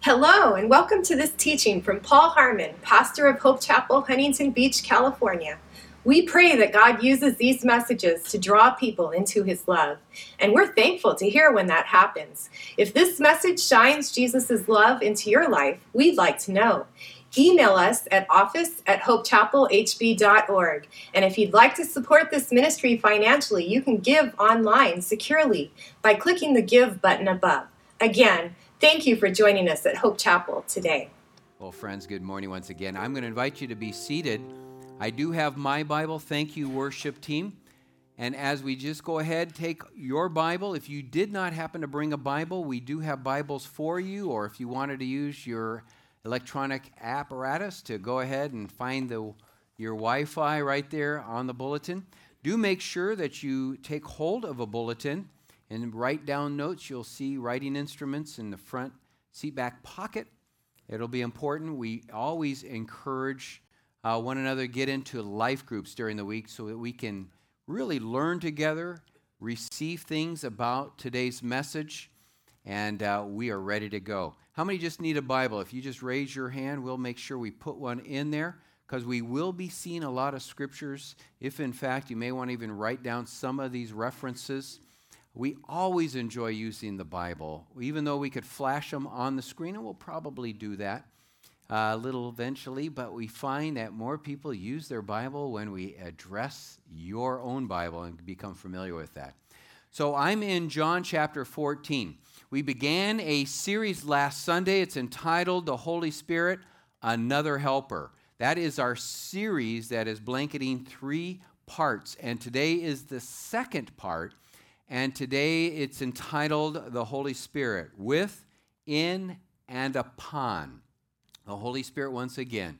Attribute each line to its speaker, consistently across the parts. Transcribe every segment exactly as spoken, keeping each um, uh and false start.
Speaker 1: Hello, and welcome to this teaching from Paul Harmon, pastor of Hope Chapel, Huntington Beach, California. We pray that God uses these messages to draw people into his love, and we're thankful to hear when that happens. If this message shines Jesus' love into your life, we'd like to know. Email us at office at hopechapelhb dot org. And if you'd like to support this ministry financially, you can give online securely by clicking the Give button above. Again, thank you for joining us at Hope Chapel today.
Speaker 2: Well, friends, good morning once again. I'm going to invite you to be seated. I do have my Bible. Thank you, worship team. And as we just go ahead, take your Bible. If you did not happen to bring a Bible, we do have Bibles for you. Or if you wanted to use your electronic apparatus to go ahead and find the your Wi-Fi right there on the bulletin, do make sure that you take hold of a bulletin and write down notes. You'll see writing instruments in the front seat back pocket. It'll be important. We always encourage uh, one another to get into life groups during the week so that we can really learn together, receive things about today's message, and uh, we are ready to go. How many just need a Bible? If you just raise your hand, we'll make sure we put one in there, because we will be seeing a lot of scriptures. If, in fact, you may want to even write down some of these references. We always enjoy using the Bible, even though we could flash them on the screen, and we'll probably do that uh, a little eventually, but we find that more people use their Bible when we address your own Bible and become familiar with that. So I'm in John chapter fourteen. We began a series last Sunday. It's entitled The Holy Spirit, Another Helper. That is our series that is blanketing three parts, and today is the second part. And today it's entitled The Holy Spirit, with, in, and upon. The Holy Spirit once again.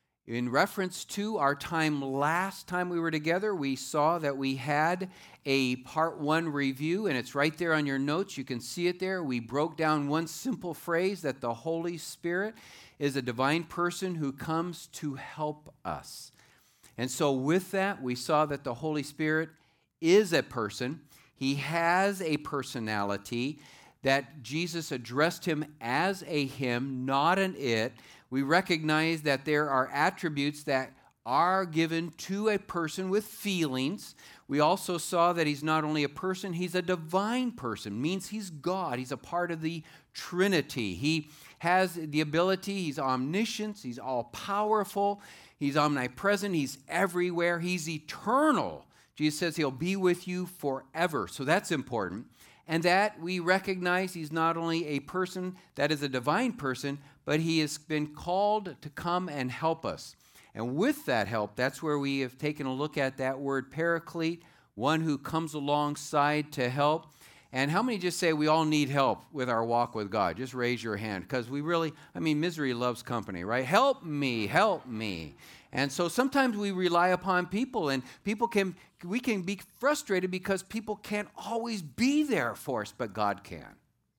Speaker 2: In reference to our time last time we were together, we saw that we had a part one review, and it's right there on your notes. You can see it there. We broke down one simple phrase, that the Holy Spirit is a divine person who comes to help us. And so with that, we saw that the Holy Spirit is a person. He has a personality, that Jesus addressed him as a him, not an it. We recognize that there are attributes that are given to a person with feelings. We also saw that he's not only a person, he's a divine person, means he's God. He's a part of the Trinity. He has the ability, he's omniscient, he's all-powerful, he's omnipresent, he's everywhere, he's eternal. Jesus says he'll be with you forever. So that's important. And that we recognize he's not only a person that is a divine person, but he has been called to come and help us. And with that help, that's where we have taken a look at that word paraclete, one who comes alongside to help. And how many just say we all need help with our walk with God? Just raise your hand, because we really, I mean, misery loves company, right? Help me, help me. And so sometimes we rely upon people, and people can, we can be frustrated because people can't always be there for us, but God can.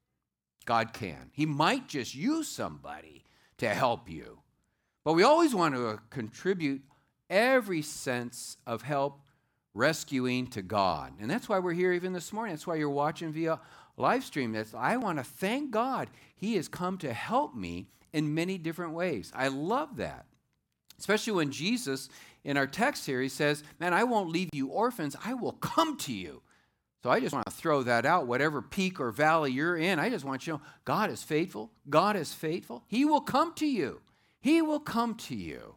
Speaker 2: God can. He might just use somebody to help you. But we always want to uh, contribute every sense of help rescuing to God. And that's why we're here even this morning. That's why you're watching via live stream. That's, I want to thank God. He has come to help me in many different ways. I love that. Especially when Jesus, in our text here, he says, man, I won't leave you orphans. I will come to you. So I just want to throw that out. Whatever peak or valley you're in, I just want you to know God is faithful. God is faithful. He will come to you. He will come to you.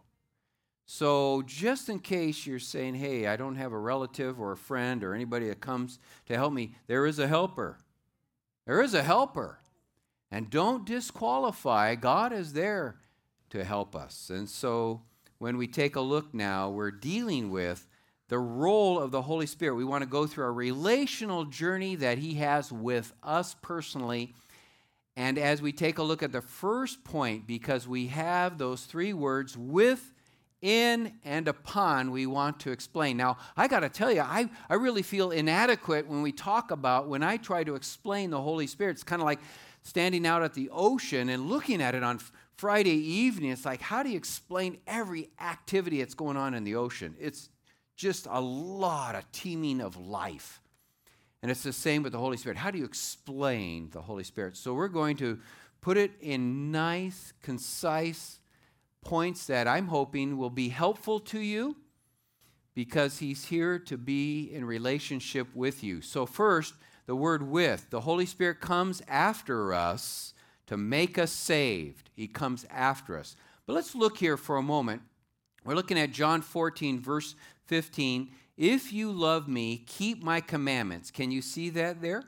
Speaker 2: So just in case you're saying, hey, I don't have a relative or a friend or anybody that comes to help me, there is a helper. There is a helper. And don't disqualify. God is there to help us. And so when we take a look now, we're dealing with the role of the Holy Spirit. We want to go through a relational journey that he has with us personally. And as we take a look at the first point, because we have those three words, with, in, and upon, we want to explain. Now, I got to tell you, I, I really feel inadequate when we talk about, when I try to explain the Holy Spirit. It's kind of like standing out at the ocean and looking at it on Friday evening. It's like, how do you explain every activity that's going on in the ocean? It's just a lot of teeming of life. And it's the same with the Holy Spirit. How do you explain the Holy Spirit? So we're going to put it in nice, concise points that I'm hoping will be helpful to you, because he's here to be in relationship with you. So first, the word with. The Holy Spirit comes after us to make us saved. He comes after us. But let's look here for a moment. We're looking at John fourteen, verse fifteen. If you love me, keep my commandments. Can you see that there?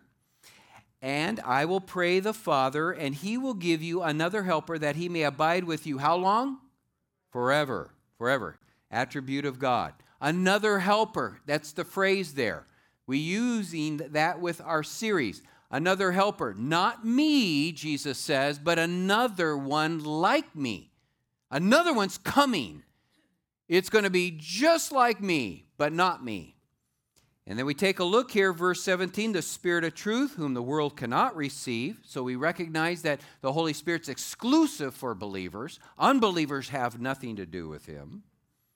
Speaker 2: And I will pray the Father, and he will give you another helper that he may abide with you. How long? Forever. Forever. Attribute of God. Another helper. That's the phrase there. We're using that with our series. Another helper. Not me, Jesus says, but another one like me. Another one's coming. It's going to be just like me, but not me. And then we take a look here, verse seventeen, the Spirit of truth, whom the world cannot receive. So we recognize that the Holy Spirit's exclusive for believers. Unbelievers have nothing to do with him,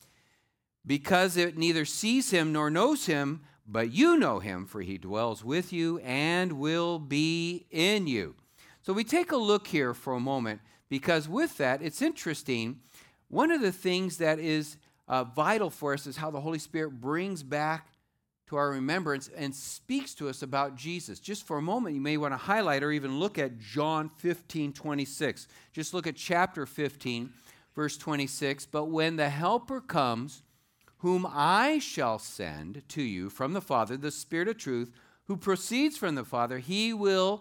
Speaker 2: because it neither sees him nor knows him, but you know him, for he dwells with you and will be in you. So we take a look here for a moment, because with that, it's interesting. One of the things that is uh, vital for us is how the Holy Spirit brings back to our remembrance and speaks to us about Jesus. Just for a moment, you may want to highlight or even look at John fifteen twenty-six. Just look at chapter fifteen, verse twenty-six. But when the Helper comes, whom I shall send to you from the Father, the Spirit of truth, who proceeds from the Father, he will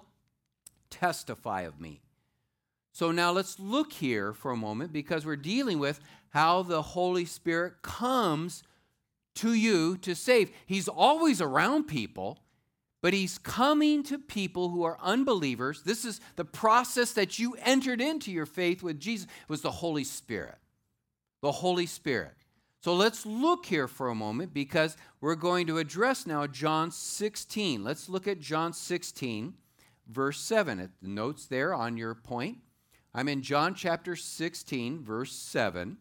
Speaker 2: testify of me. So now let's look here for a moment, because we're dealing with how the Holy Spirit comes to you to save. He's always around people, but he's coming to people who are unbelievers. This is the process that you entered into your faith with Jesus. It was the Holy Spirit. The Holy Spirit. So let's look here for a moment, because we're going to address now John sixteen. Let's look at John sixteen, verse seven. At the notes there on your point. I'm in John chapter sixteen, verse seven,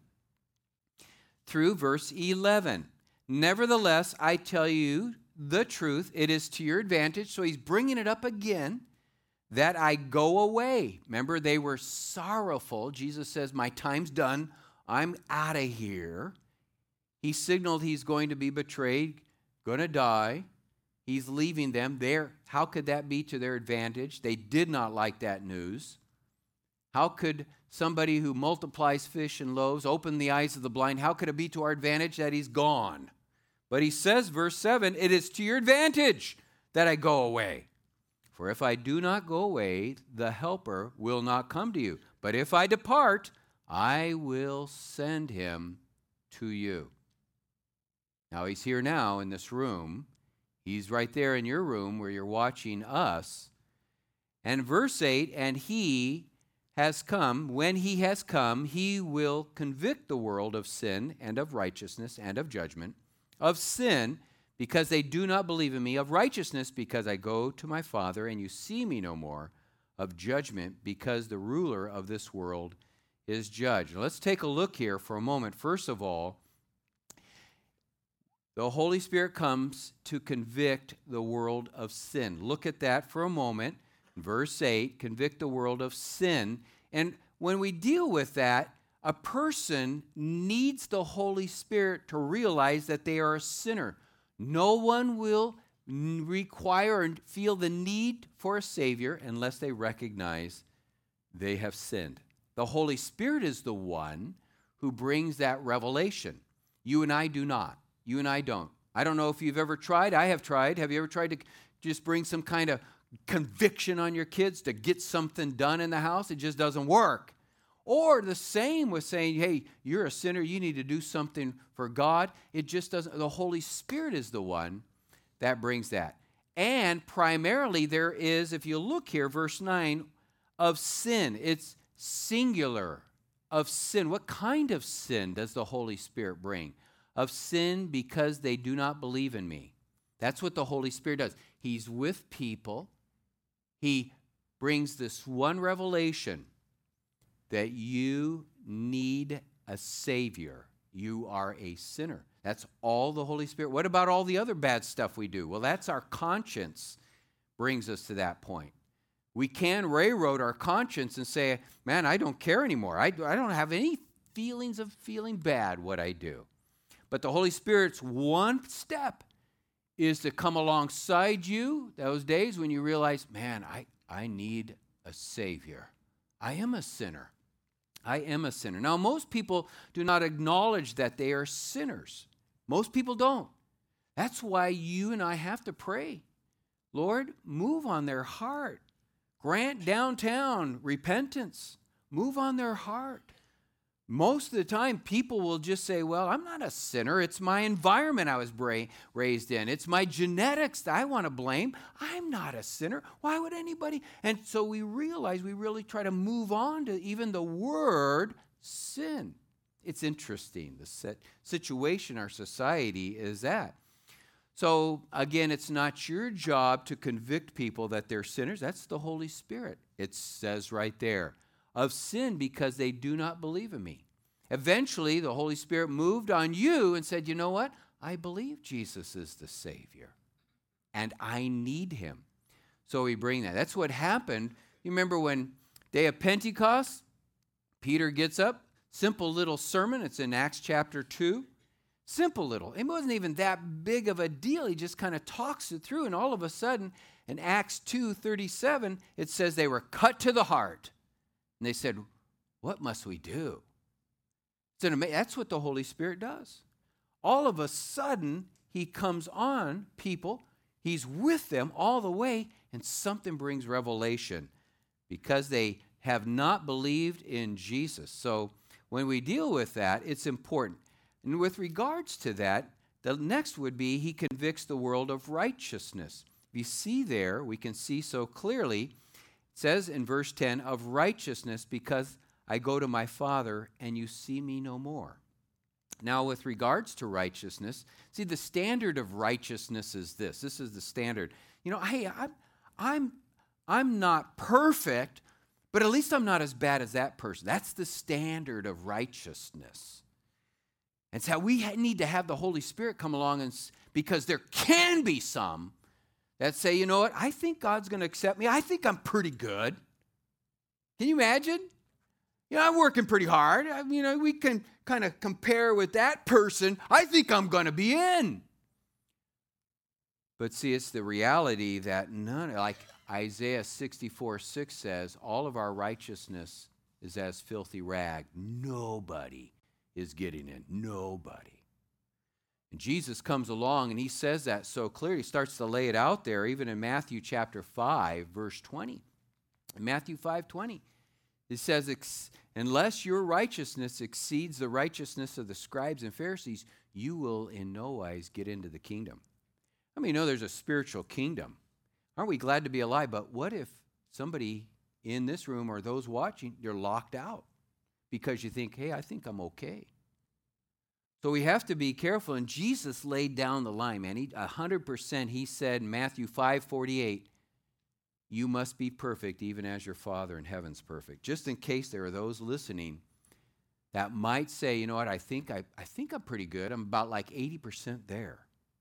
Speaker 2: through verse eleven. Nevertheless, I tell you the truth, it is to your advantage. So he's bringing it up again, that I go away. Remember, they were sorrowful. Jesus says, my time's done. I'm out of here. He signaled he's going to be betrayed, going to die. He's leaving them there. How could that be to their advantage? They did not like that news. How could somebody who multiplies fish and loaves open the eyes of the blind? How could it be to our advantage that he's gone? But he says, verse seven, it is to your advantage that I go away. For if I do not go away, the Helper will not come to you. But if I depart, I will send him to you. Now he's here now in this room. He's right there in your room where you're watching us. And verse eight, and he has come, when he has come, he will convict the world of sin and of righteousness and of judgment. Of sin, because they do not believe in me. Of righteousness, because I go to my Father and you see me no more. Of judgment, because the ruler of this world is judged. Now, let's take a look here for a moment. First of all, the Holy Spirit comes to convict the world of sin. Look at that for a moment. Verse eight, convict the world of sin. And when we deal with that, a person needs the Holy Spirit to realize that they are a sinner. No one will require and feel the need for a Savior unless they recognize they have sinned. The Holy Spirit is the one who brings that revelation. You and I do not. You and I don't. I don't know if you've ever tried. I have tried. Have you ever tried to just bring some kind of conviction on your kids to get something done in the house? It just doesn't work. Or the same with saying, hey, you're a sinner, you need to do something for God. It just doesn't. The Holy Spirit is the one that brings that. And primarily there is, if you look here, verse nine, of sin. It's singular, of sin. What kind of sin does the Holy Spirit bring? Of sin because they do not believe in me. That's what the Holy Spirit does. He's with people. He brings this one revelation that you need a Savior. You are a sinner. That's all the Holy Spirit. What about all the other bad stuff we do? Well, that's our conscience brings us to that point. We can railroad our conscience and say, man, I don't care anymore. I, I don't have any feelings of feeling bad what I do. But the Holy Spirit's one step is to come alongside you those days when you realize, man, I, I need a Savior. I am a sinner. I am a sinner. Now, most people do not acknowledge that they are sinners. Most people don't. That's why you and I have to pray. Lord, move on their heart. Grant downtown repentance. Move on their heart. Most of the time, people will just say, well, I'm not a sinner. It's my environment I was bra- raised in. It's my genetics that I want to blame. I'm not a sinner. Why would anybody? And so we realize we really try to move on to even the word sin. It's interesting, the situation our society is at. So, again, it's not your job to convict people that they're sinners. That's the Holy Spirit. It says right there, of sin because they do not believe in me. Eventually, the Holy Spirit moved on you and said, you know what? I believe Jesus is the Savior, and I need him. So we bring that. That's what happened. You remember when day of Pentecost, Peter gets up, simple little sermon. It's in Acts chapter two. Simple little. It wasn't even that big of a deal. He just kind of talks it through, and all of a sudden, in Acts two thirty-seven, it says they were cut to the heart. And they said, what must we do? It's an ama- That's what the Holy Spirit does. All of a sudden, he comes on people. He's with them all the way, and something brings revelation because they have not believed in Jesus. So when we deal with that, it's important. And with regards to that, the next would be he convicts the world of righteousness. If you see there, we can see so clearly, it says in verse ten, of righteousness because I go to my Father and you see me no more. Now, with regards to righteousness, see, the standard of righteousness is this. This is the standard. You know, hey, I'm, I'm, I'm not perfect, but at least I'm not as bad as that person. That's the standard of righteousness. And so we need to have the Holy Spirit come along, and because there can be some that say, you know what, I think God's going to accept me. I think I'm pretty good. Can you imagine? You know, I'm working pretty hard. I, you know, we can kind of compare with that person. I think I'm going to be in. But see, it's the reality that none, like Isaiah sixty-four six says, all of our righteousness is as filthy rag. Nobody is getting in. Nobody. And Jesus comes along and he says that so clearly. He starts to lay it out there, even in Matthew chapter five, verse twenty. In Matthew five twenty, it says, unless your righteousness exceeds the righteousness of the scribes and Pharisees, you will in no wise get into the kingdom. I mean, you know there's a spiritual kingdom. Aren't we glad to be alive? But what if somebody in this room or those watching, you're locked out because you think, hey, I think I'm okay. So we have to be careful. And Jesus laid down the line, man. He, one hundred percent, he said in Matthew five forty-eight, you must be perfect even as your Father in heaven's perfect. Just in case there are those listening that might say, you know what, I think, I, I think I'm pretty good. I'm about like eighty percent there.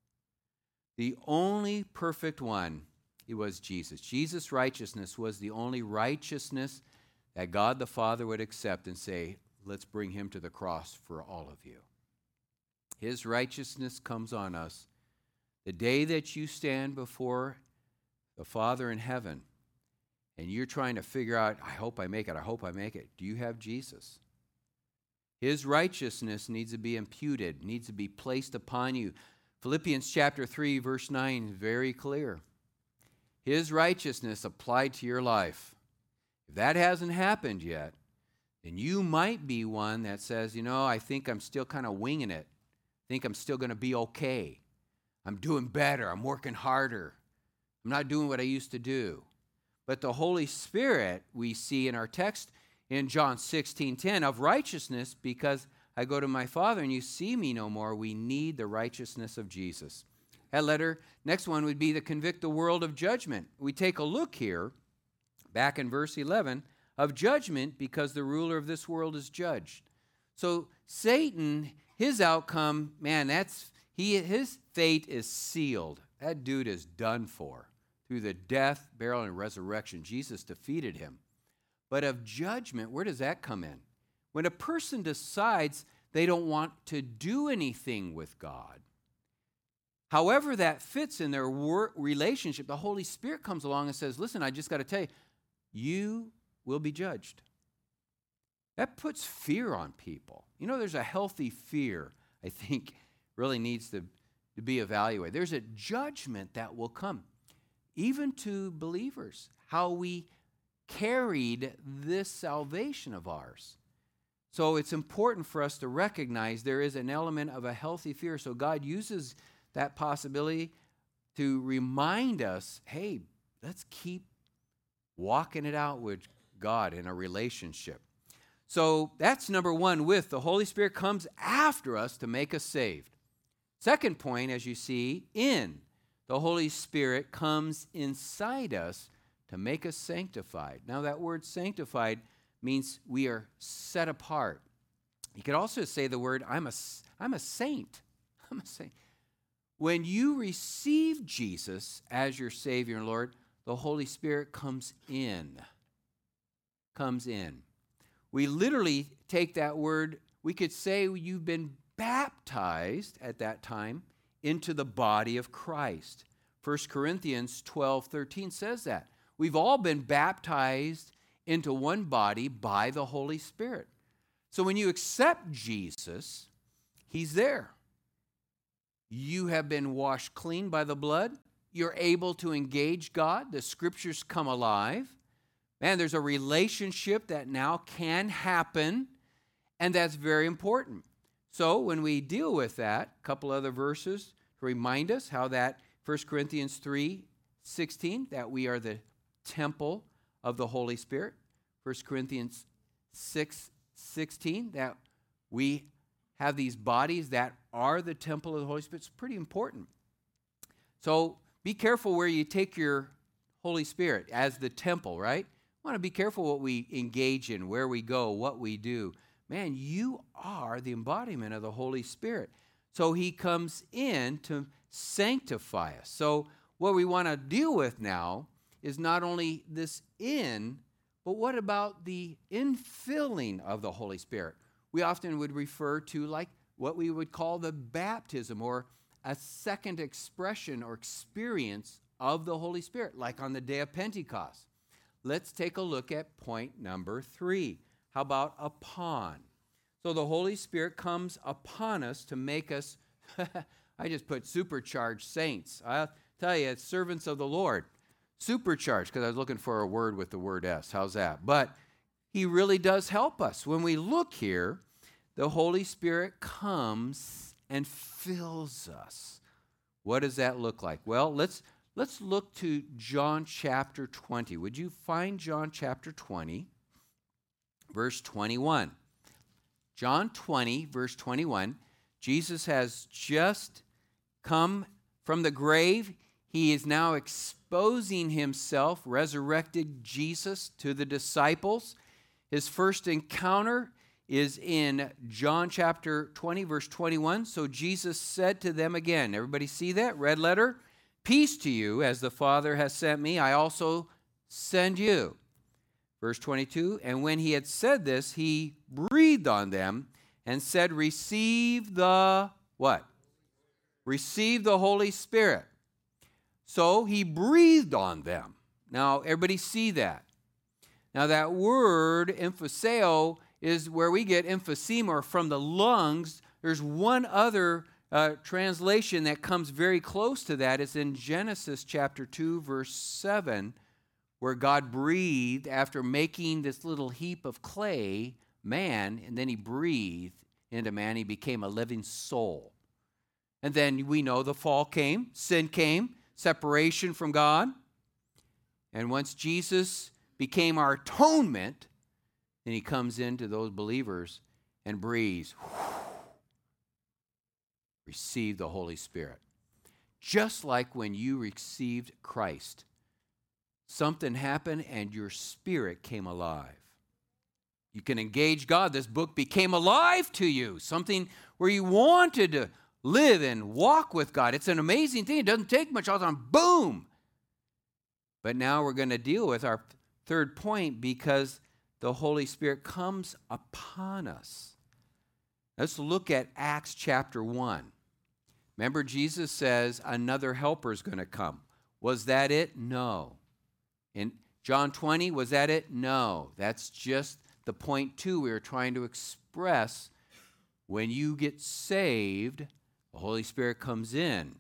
Speaker 2: The only perfect one, it was Jesus. Jesus' righteousness was the only righteousness that God the Father would accept and say, let's bring him to the cross for all of you. His righteousness comes on us. The day that you stand before the Father in heaven and you're trying to figure out, I hope I make it, I hope I make it. Do you have Jesus? His righteousness needs to be imputed, needs to be placed upon you. Philippians chapter three, verse nine is very clear. His righteousness applied to your life. If that hasn't happened yet, then you might be one that says, you know, I think I'm still kind of winging it. I think I'm still going to be okay. I'm doing better. I'm working harder. I'm not doing what I used to do. But the Holy Spirit, we see in our text in John sixteen ten, of righteousness, because I go to my Father and you see me no more. We need the righteousness of Jesus. That letter, next one would be to convict the world of judgment. We take a look here, back in verse eleven, of judgment because the ruler of this world is judged. So Satan, his outcome, man, that's he his fate is sealed. That dude is done for. through the death, burial, and resurrection. Jesus defeated him. But of judgment, where does that come in? When a person decides they don't want to do anything with God, however that fits in their work relationship, the Holy Spirit comes along and says, listen, I just got to tell you, you will be judged. That puts fear on people. You know, there's a healthy fear, I think, really needs to, to be evaluated. There's a judgment that will come, even to believers, how we carried this salvation of ours. So it's important for us to recognize there is an element of a healthy fear. So God uses that possibility to remind us, hey, let's keep walking it out with God in a relationship. So that's number one, with the Holy Spirit comes after us to make us saved. Second point, as you see, in the Holy Spirit comes inside us to make us sanctified. Now that word sanctified means we are set apart. You could also say the word, I'm a, I'm a saint. I'm a saint. When you receive Jesus as your Savior and Lord, the Holy Spirit comes in. Comes in. We literally take that word, we could say you've been baptized at that time into the body of Christ. First Corinthians twelve thirteen says that. We've all been baptized into one body by the Holy Spirit. So when you accept Jesus, he's there. You have been washed clean by the blood. You're able to engage God. The scriptures come alive. Man, there's a relationship that now can happen, and that's very important. So when we deal with that, a couple other verses to remind us how that First Corinthians three sixteen, that we are the temple of the Holy Spirit. First Corinthians six sixteen, that we have these bodies that are the temple of the Holy Spirit. It's pretty important. So be careful where you take your Holy Spirit as the temple, right? We want to be careful what we engage in, where we go, what we do. Man, you are the embodiment of the Holy Spirit. So he comes in to sanctify us. So what we want to deal with now is not only this in, but what about the infilling of the Holy Spirit? We often would refer to like what we would call the baptism, or a second expression or experience of the Holy Spirit, like on the day of Pentecost. Let's take a look at point number three. How about upon? So the Holy Spirit comes upon us to make us, I just put supercharged saints. I'll tell you, it's servants of the Lord. Supercharged, because I was looking for a word with the word S. How's that? But he really does help us. When we look here, the Holy Spirit comes and fills us. What does that look like? Well, let's let's look to John chapter twenty. Would you find John chapter twenty, verse twenty-one? John twenty, verse twenty-one. Jesus has just come from the grave. He is now exposing himself, resurrected Jesus, to the disciples. His first encounter is in John chapter twenty, verse twenty-one. So Jesus said to them again, everybody see that? Red letter. Peace to you, as the Father has sent me, I also send you. Verse twenty-two, and when he had said this, he breathed on them and said, receive the what? Receive the Holy Spirit. So he breathed on them. Now, everybody see that. Now, that word, emphyseo, is where we get emphysema, from the lungs. There's one other uh, translation that comes very close to that. It's in Genesis chapter two, verse seven, where God breathed after making this little heap of clay, man, and then he breathed into man. He became a living soul. And then we know the fall came, sin came, separation from God. And once Jesus became our atonement, then he comes into those believers and breathes. Receive the Holy Spirit. Just like when you received Christ, something happened and your spirit came alive. You can engage God. This book became alive to you. Something where you wanted to live and walk with God. It's an amazing thing. It doesn't take much. All the time, boom. But now we're going to deal with our third point because the Holy Spirit comes upon us. Let's look at Acts chapter one. Remember, Jesus says another helper is going to come. Was that it? No. In John twenty, was that it? No. That's just the point two we were trying to express. When you get saved, the Holy Spirit comes in.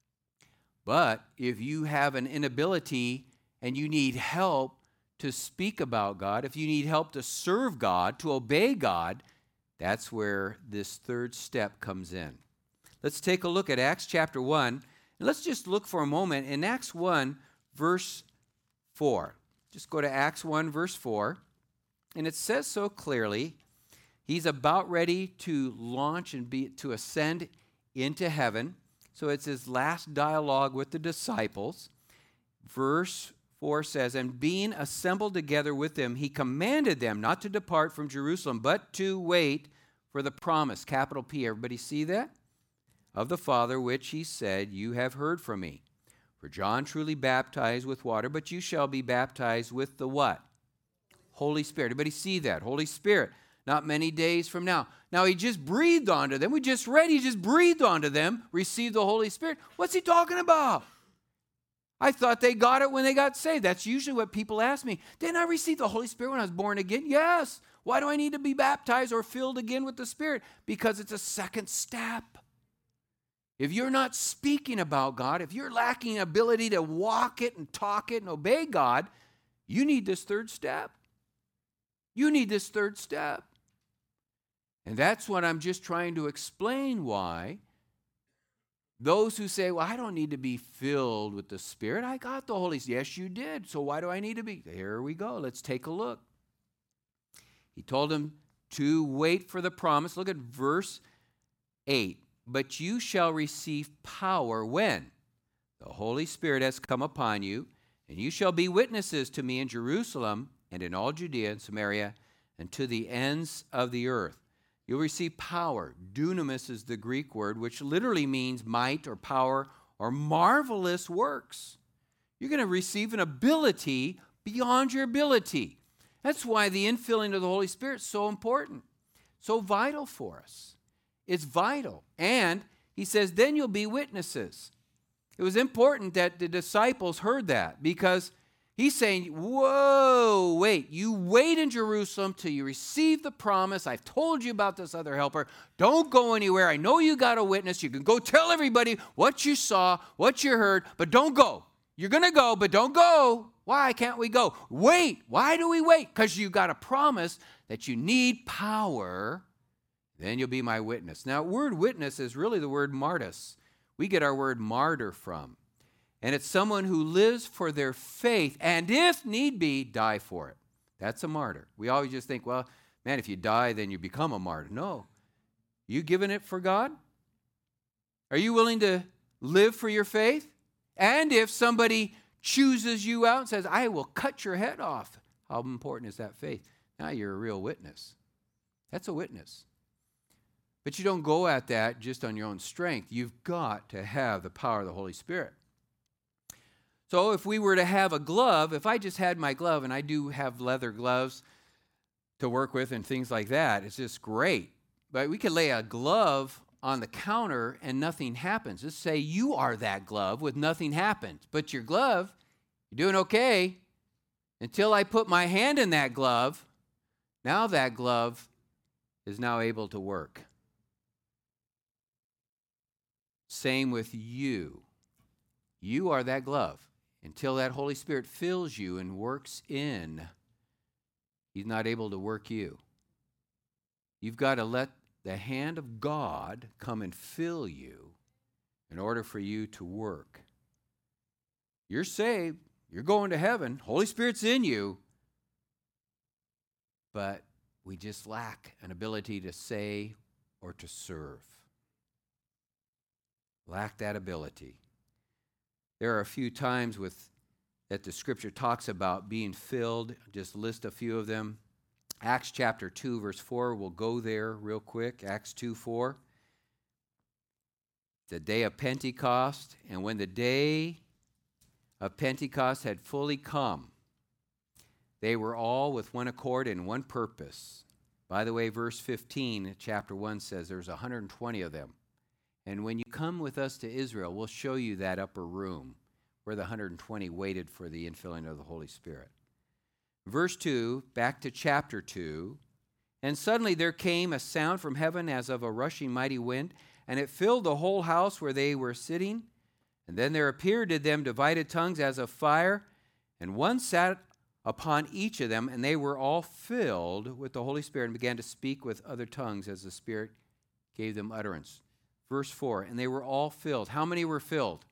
Speaker 2: But if you have an inability and you need help to speak about God, if you need help to serve God, to obey God, that's where this third step comes in. Let's take a look at Acts chapter one. And let's just look for a moment in Acts one, verse four. Just go to Acts one, verse four. And it says so clearly, he's about ready to launch and be to ascend into heaven. So it's his last dialogue with the disciples. Verse four says, and being assembled together with them, he commanded them not to depart from Jerusalem, but to wait for the promise, capital P. Everybody see that? Of the Father, which he said, you have heard from me. For John truly baptized with water, but you shall be baptized with the what? Holy Spirit. Everybody see that? Holy Spirit. Not many days from now. Now, he just breathed onto them. We just read, he just breathed onto them, received the Holy Spirit. What's he talking about? I thought they got it when they got saved. That's usually what people ask me. Didn't I receive the Holy Spirit when I was born again? Yes. Why do I need to be baptized or filled again with the Spirit? Because it's a second step. If you're not speaking about God, if you're lacking ability to walk it and talk it and obey God, you need this third step. You need this third step. And that's what I'm just trying to explain why those who say, well, I don't need to be filled with the Spirit. I got the Holy Spirit. Yes, you did. So why do I need to be? Here we go. Let's take a look. He told them to wait for the promise. Look at verse eight. But you shall receive power when the Holy Spirit has come upon you, and you shall be witnesses to me in Jerusalem and in all Judea and Samaria and to the ends of the earth. You'll receive power. Dunamis is the Greek word, which literally means might or power or marvelous works. You're going to receive an ability beyond your ability. That's why the infilling of the Holy Spirit is so important, so vital for us. It's vital. And he says, then you'll be witnesses. It was important that the disciples heard that because he's saying, whoa, wait, you wait in Jerusalem till you receive the promise. I've told you about this other helper. Don't go anywhere. I know you got a witness. You can go tell everybody what you saw, what you heard, but don't go. You're going to go, but don't go. Why can't we go? Wait. Why do we wait? Because you got a promise that you need power. Then you'll be my witness. Now, word witness is really the word martyrs. We get our word martyr from. And it's someone who lives for their faith and, if need be, die for it. That's a martyr. We always just think, well, man, if you die, then you become a martyr. No. You giving it for God? Are you willing to live for your faith? And if somebody chooses you out and says, I will cut your head off, how important is that faith? Now you're a real witness. That's a witness. But you don't go at that just on your own strength. You've got to have the power of the Holy Spirit. So if we were to have a glove, if I just had my glove, and I do have leather gloves to work with and things like that, it's just great. But we could lay a glove on the counter and nothing happens. Let's say you are that glove with nothing happens. But your glove, you're doing okay until I put my hand in that glove. Now that glove is now able to work. Same with you. You are that glove. Until that Holy Spirit fills you and works in, he's not able to work you. You've got to let the hand of God come and fill you in order for you to work. You're saved. You're going to heaven. Holy Spirit's in you. But we just lack an ability to say or to serve. Lack that ability. There are a few times with that the scripture talks about being filled. Just list a few of them. Acts chapter two, verse four. We'll go there real quick. Acts two, four. The day of Pentecost. And when the day of Pentecost had fully come, they were all with one accord and one purpose. By the way, verse fifteen, chapter one says there's one hundred twenty of them. And when you come with us to Israel, we'll show you that upper room where the one hundred twenty waited for the infilling of the Holy Spirit. Verse two, back to chapter two. And suddenly there came a sound from heaven as of a rushing mighty wind, and it filled the whole house where they were sitting. And then there appeared to them divided tongues as of fire, and one sat upon each of them, and they were all filled with the Holy Spirit and began to speak with other tongues as the Spirit gave them utterance. Verse four, and they were all filled. How many were filled?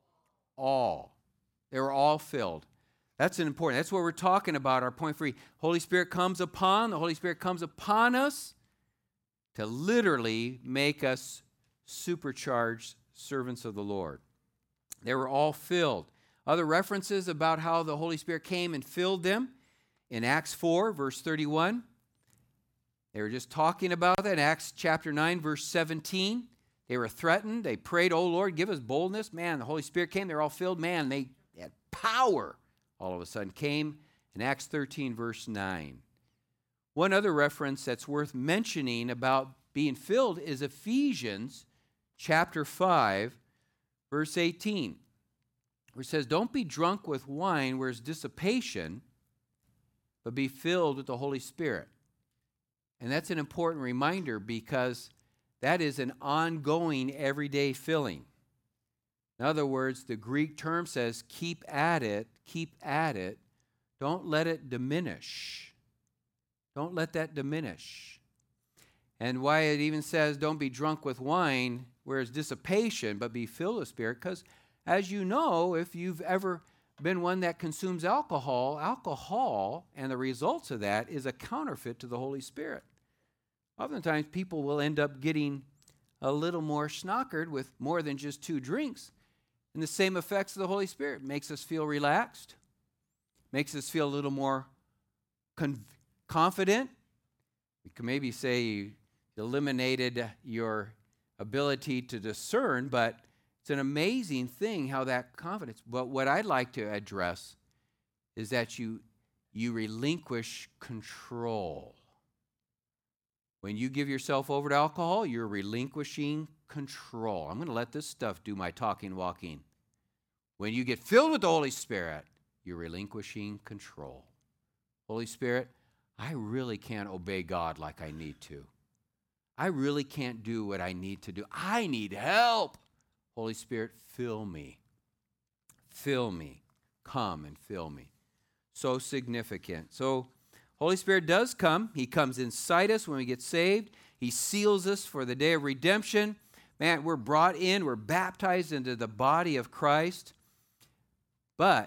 Speaker 2: All. They were all filled. That's an important. That's what we're talking about, our point three. Holy Spirit comes upon, the Holy Spirit comes upon us to literally make us supercharged servants of the Lord. They were all filled. Other references about how the Holy Spirit came and filled them in Acts four, verse thirty-one. They were just talking about that. In Acts chapter nine, verse seventeen. They were threatened. They prayed, "Oh Lord, give us boldness." Man, the Holy Spirit came. They were all filled. Man, they had power. All of a sudden came in Acts thirteen, verse nine. One other reference that's worth mentioning about being filled is Ephesians chapter five, verse eighteen, where it says, "Don't be drunk with wine where it's dissipation, but be filled with the Holy Spirit." And that's an important reminder because that is an ongoing, everyday filling. In other words, the Greek term says, keep at it, keep at it. Don't let it diminish. Don't let that diminish. And why it even says, don't be drunk with wine, where it's dissipation, but be filled with Spirit. Because as you know, if you've ever been one that consumes alcohol, alcohol and the results of that is a counterfeit to the Holy Spirit. Oftentimes, people will end up getting a little more snockered with more than just two drinks. And the same effects of the Holy Spirit makes us feel relaxed, makes us feel a little more con- confident. We can maybe say you eliminated your ability to discern, but it's an amazing thing how that confidence. But what I'd like to address is that you you relinquish control. When you give yourself over to alcohol, you're relinquishing control. I'm going to let this stuff do my talking, walking. When you get filled with the Holy Spirit, you're relinquishing control. Holy Spirit, I really can't obey God like I need to. I really can't do what I need to do. I need help. Holy Spirit, fill me. Fill me. Come and fill me. So significant. So Holy Spirit does come. He comes inside us when we get saved. He seals us for the day of redemption. Man, we're brought in. We're baptized into the body of Christ. But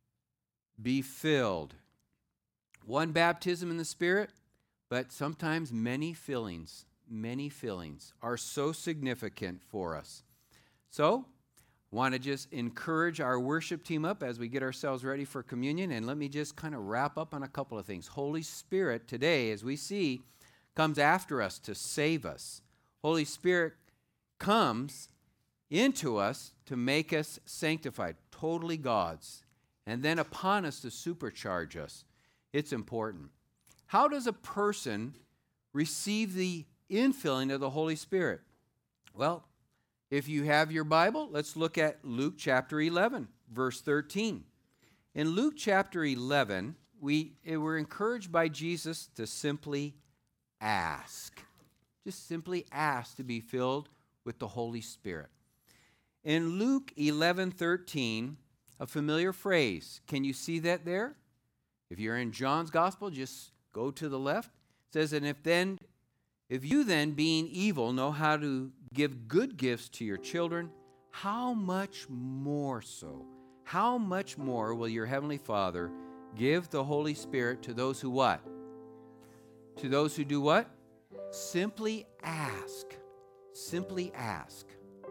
Speaker 2: be filled. One baptism in the Spirit, but sometimes many fillings, many fillings are so significant for us. So, I want to just encourage our worship team up as we get ourselves ready for communion. And let me just kind of wrap up on a couple of things. Holy Spirit today, as we see, comes after us to save us. Holy Spirit comes into us to make us sanctified, totally God's, and then upon us to supercharge us. It's important. How does a person receive the infilling of the Holy Spirit? Well, if you have your Bible, let's look at Luke chapter eleven, verse thirteen. In Luke chapter eleven, we we're encouraged by Jesus to simply ask. Just simply ask to be filled with the Holy Spirit. In Luke eleven thirteen, a familiar phrase. Can you see that there? If you're in John's Gospel, just go to the left. It says, and if then If you then, being evil, know how to give good gifts to your children, how much more so? How much more will your Heavenly Father give the Holy Spirit to those who what? To those who do what? Simply ask. Simply ask.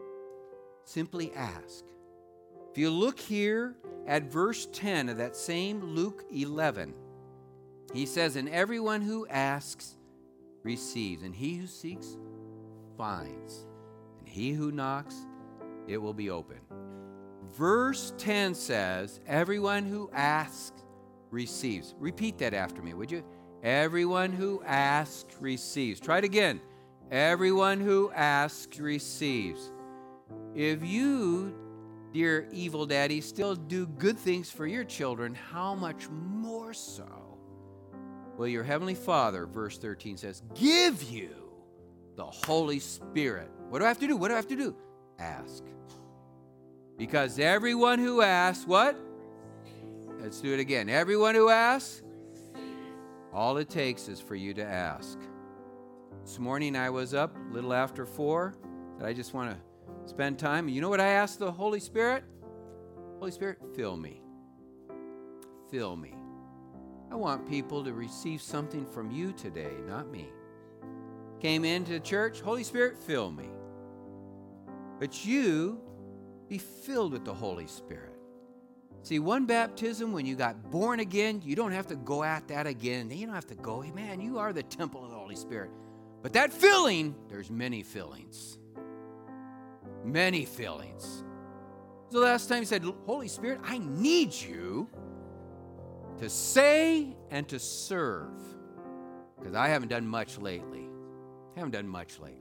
Speaker 2: Simply ask. If you look here at verse ten of that same Luke eleven, he says, and everyone who asks receives, and he who seeks finds, and he who knocks, it will be open. verse ten says, everyone who asks receives. Repeat that after me, would you? Everyone who asks receives. Try it again. Everyone who asks receives. If you, dear evil daddy, still do good things for your children, how much more so will your heavenly Father, verse thirteen says, give you the Holy Spirit. What do I have to do? What do I have to do? Ask. Because everyone who asks, what? Let's do it again. Everyone who asks, all it takes is for you to ask. This morning I was up a little after four, that I just want to spend time. You know what I asked the Holy Spirit? Holy Spirit, fill me. Fill me. I want people to receive something from you today, not me. Came into church, Holy Spirit, fill me. But you be filled with the Holy Spirit. See, one baptism, when you got born again, you don't have to go at that again. You don't have to go, hey, man, you are the temple of the Holy Spirit. But that filling, there's many fillings. Many fillings. So the last time he said, Holy Spirit, I need you to say and to serve. Because I haven't done much lately. I haven't done much lately.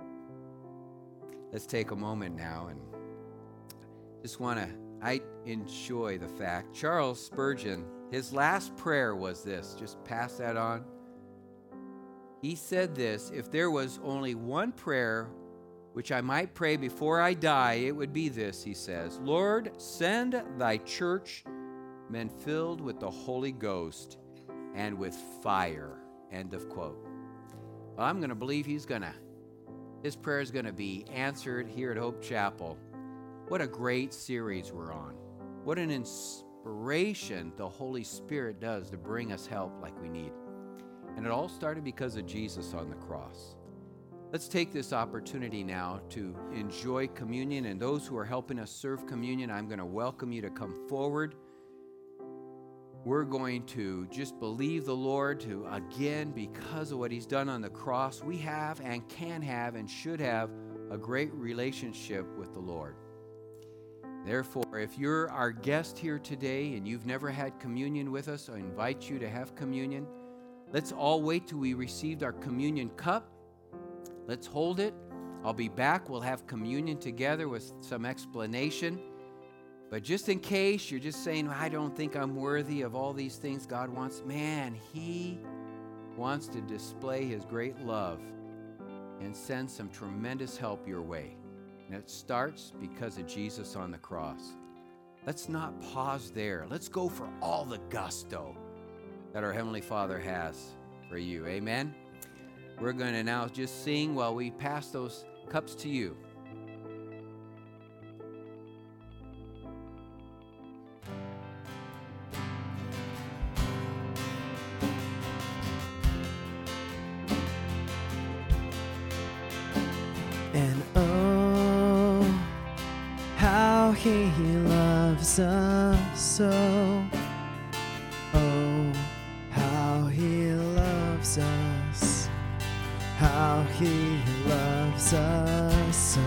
Speaker 2: Let's take a moment now and just want to, I enjoy the fact, Charles Spurgeon, his last prayer was this, just pass that on. He said this, if there was only one prayer which I might pray before I die, it would be this, he says, Lord, send thy church men filled with the Holy Ghost and with fire, end of quote. Well, I'm going to believe he's going to, his prayer is going to be answered here at Hope Chapel. What a great series we're on. What an inspiration the Holy Spirit does to bring us help like we need. And it all started because of Jesus on the cross. Let's take this opportunity now to enjoy communion. And those who are helping us serve communion, I'm going to welcome you to come forward. We're going to just believe the Lord to, again, because of what he's done on the cross, we have and can have and should have a great relationship with the Lord. Therefore, if you're our guest here today and you've never had communion with us, I invite you to have communion. Let's all wait till we received our communion cup. Let's hold it. I'll be back. We'll have communion together with some explanation. But just in case you're just saying, I don't think I'm worthy of all these things God wants, man, he wants to display his great love and send some tremendous help your way. And it starts because of Jesus on the cross. Let's not pause there. Let's go for all the gusto that our Heavenly Father has for you. Amen? We're going to now just sing while we pass those cups to you.
Speaker 3: And oh, how he loves us so. Oh, how he loves us. How he loves us so.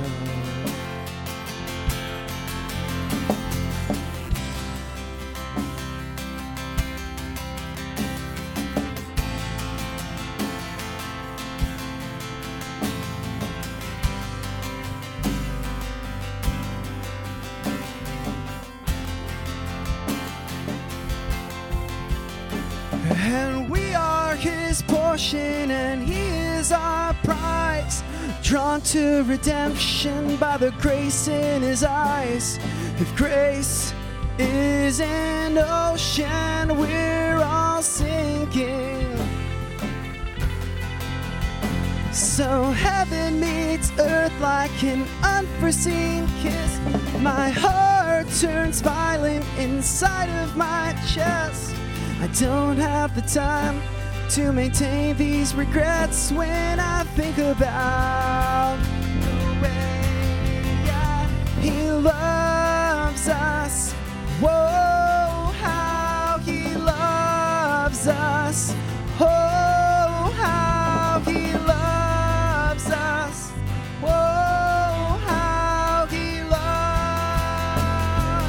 Speaker 3: And we are his portion, and he is our prize, drawn to redemption by the grace in his eyes. If grace is an ocean, we're all sinking. So heaven meets earth like an unforeseen kiss. My heart turns violent inside of my chest. I don't have the time to maintain these regrets when I think about the way he loves us. Whoa, how he loves us. Oh, how he loves us. Whoa, how he loves.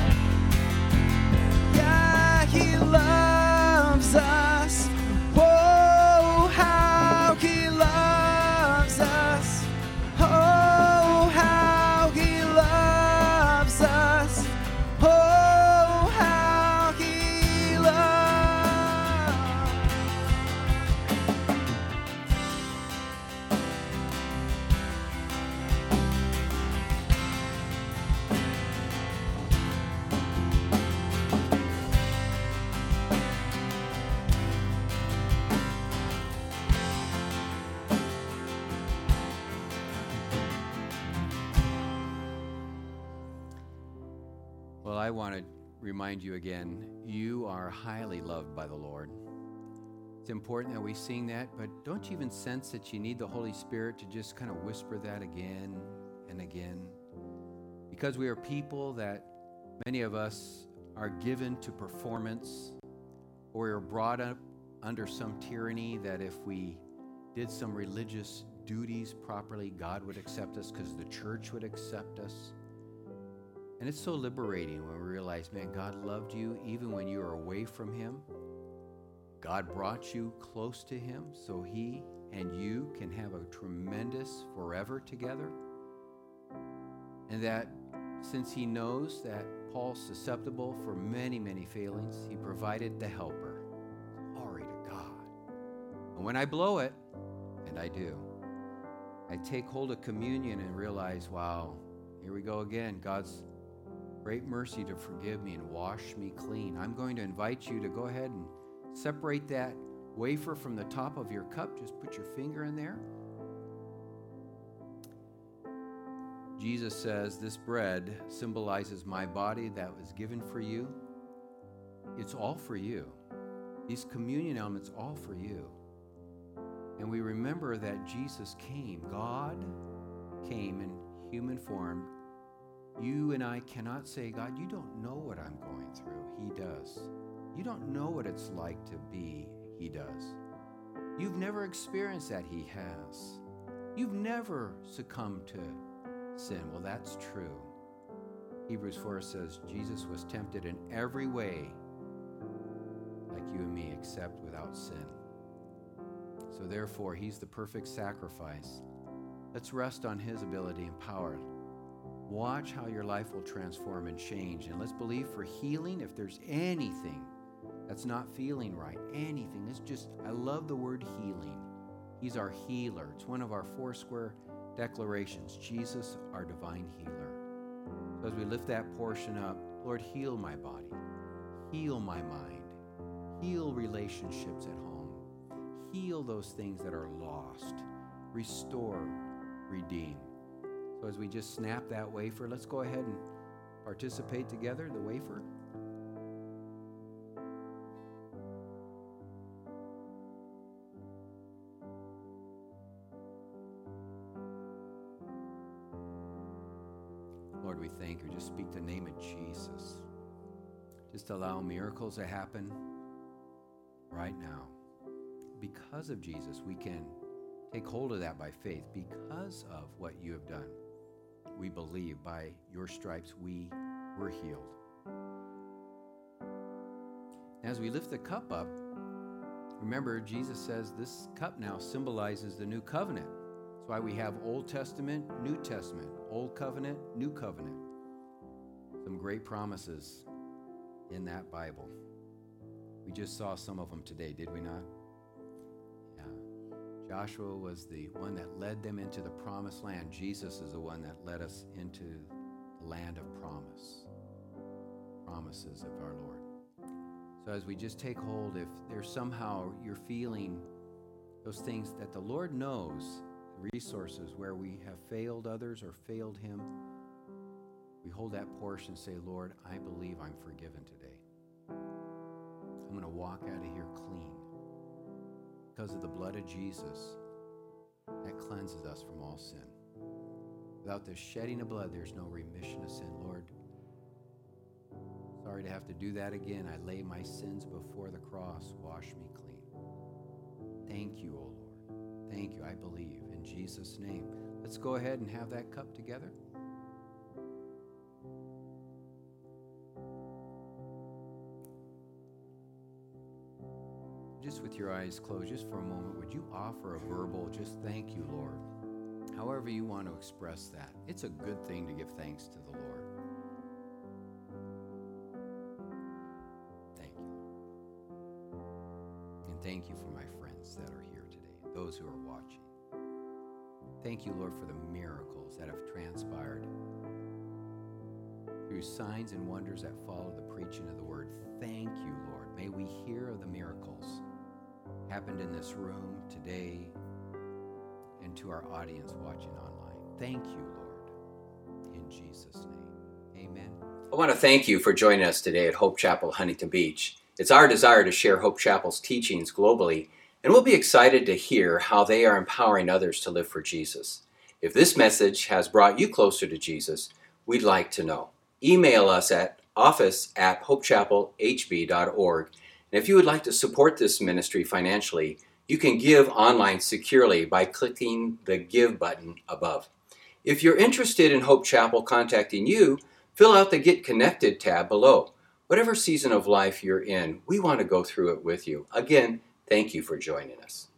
Speaker 2: I want to remind you again, you are highly loved by the Lord. It's important that we sing that, but don't you even sense that you need the Holy Spirit to just kind of whisper that again and again? Because we are people that many of us are given to performance, or we are brought up under some tyranny that if we did some religious duties properly, God would accept us because the church would accept us. And it's so liberating when we realize, man, God loved you even when you were away from him. God brought you close to him so he and you can have a tremendous forever together. And that since he knows that Paul's susceptible for many, many failings, he provided the helper. Glory to God. And when I blow it, and I do, I take hold of communion and realize, wow, here we go again. God's great mercy to forgive me and wash me clean. I'm going to invite you to go ahead and separate that wafer from the top of your cup. Just put your finger in there. Jesus says, this bread symbolizes my body that was given for you. It's all for you. These communion elements, all for you. And we remember that Jesus came. God came in human form. You and I cannot say, God, you don't know what I'm going through. He does. You don't know what it's like to be. He does. You've never experienced that. He has. You've never succumbed to sin. Well, that's true. Hebrews four says Jesus was tempted in every way like you and me, except without sin. So therefore, he's the perfect sacrifice. Let's rest on his ability and power. Watch how your life will transform and change. And let's believe for healing. If there's anything that's not feeling right, anything, it's just, I love the word healing. He's our healer. It's one of our four square declarations. Jesus, our divine healer. So as we lift that portion up, Lord, heal my body, heal my mind, heal relationships at home, heal those things that are lost, restore, redeem. So as we just snap that wafer, let's go ahead and participate together, the wafer. Lord, we thank you. Just speak the name of Jesus. Just allow miracles to happen right now. Because of Jesus, we can take hold of that by faith. Because of what you have done, we believe by your stripes we were healed. As we lift the cup up, remember Jesus says this cup now symbolizes the new covenant. That's why we have Old Testament, New Testament, Old Covenant, New Covenant. Some great promises in that Bible. We just saw some of them today, did we not? Yeah. Joshua was the one that led them into the promised land. Jesus is the one that led us into the land of promise. Promises of our Lord. So as we just take hold, if there's somehow you're feeling those things that the Lord knows, resources where we have failed others or failed him, we hold that portion and say, Lord, I believe I'm forgiven today. I'm going to walk out of here clean. Because of the blood of Jesus, that cleanses us from all sin. Without the shedding of blood, there's no remission of sin. Lord, sorry to have to do that again. I lay my sins before the cross. Wash me clean. Thank you, O Lord. Thank you. I believe. In Jesus' name. Let's go ahead and have that cup together. Just with your eyes closed, just for a moment, would you offer a verbal, just thank you, Lord? However you want to express that. It's a good thing to give thanks to the Lord. Thank you. And thank you for my friends that are here today, those who are watching. Thank you, Lord, for the miracles that have transpired through signs and wonders that follow the preaching of the word. Thank you, Lord. May we hear of the miracles happened in this room today and to our audience watching online. Thank you, Lord, in Jesus' name. Amen. I want to thank you for joining us today at Hope Chapel, Huntington Beach. It's our desire to share Hope Chapel's teachings globally, and we'll be excited to hear how they are empowering others to live for Jesus. If this message has brought you closer to Jesus, we'd like to know. Email us at office at hope chapel h b dot org. And if you would like to support this ministry financially, you can give online securely by clicking the Give button above. If you're interested in Hope Chapel contacting you, fill out the Get Connected tab below. Whatever season of life you're in, we want to go through it with you. Again, thank you for joining us.